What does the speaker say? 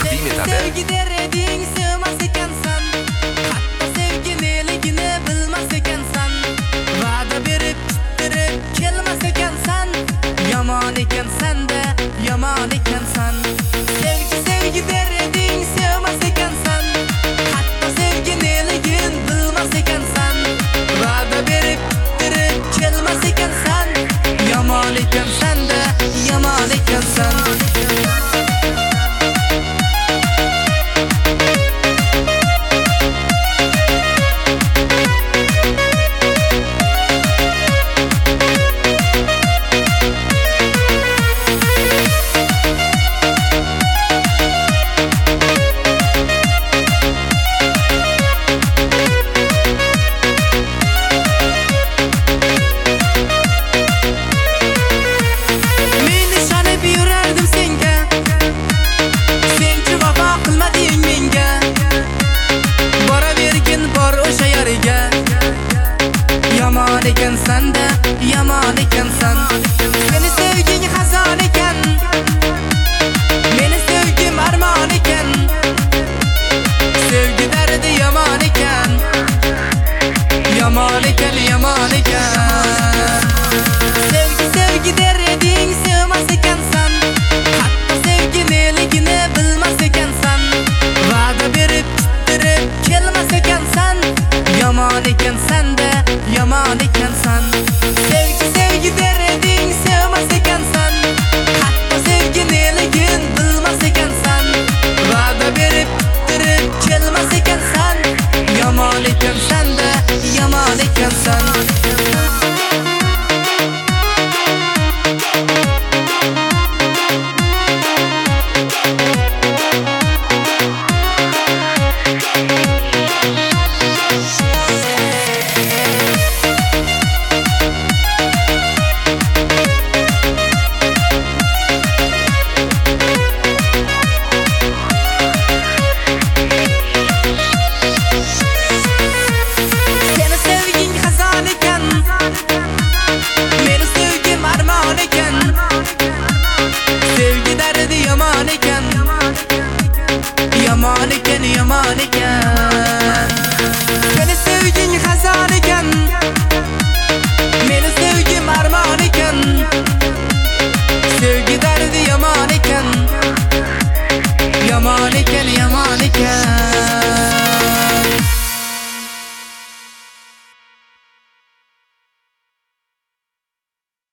taqdim etadi. Sevgi dereding sevmas ekansan, hatto sevgi neligini bilmas ekansan, va'da berib tuttirib kelmas ekansan, yomon ekansan-da, yomon ekansan. Sevgi dereding sevmas ekansan, hatto sevgi neligin bilmas ekansan, va'da berib tuttirib kelmas ekansan, yomon ekansan-da, yomon ekansan. Yomon ekansan-da, yomon ekansan. Seni sevging xazon ekan, meni sevgim armon ekan. Sevgi dardi yomon ekan, yomon ekan, yomon ekan. Sevgi dereding sevmas ekansan, hatto sevgi neligini bilmas ekansan, va'da berib tuttirib kelmas ekansan, yomon ekansan-da, yomon ekansan. Sevgi dereding sevmas ekansan, hatto sevgi neligin bilmas ekansan, va'da berib tuttirib kelmas ekansan, yomon ekansan-da, yomon ekansan. Yomon ekan, yomon ekan.